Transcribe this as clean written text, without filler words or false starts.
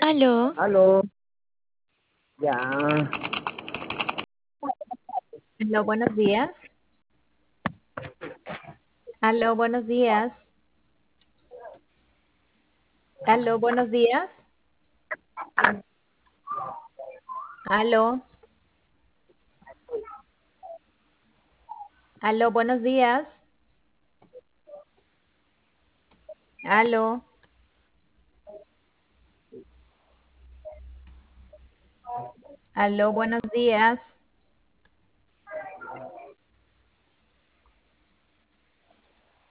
Aló, Aló, ya. Aló, buenos días. Aló, buenos días. Aló, buenos días. Aló, aló, buenos días. Aló, aló, buenos días.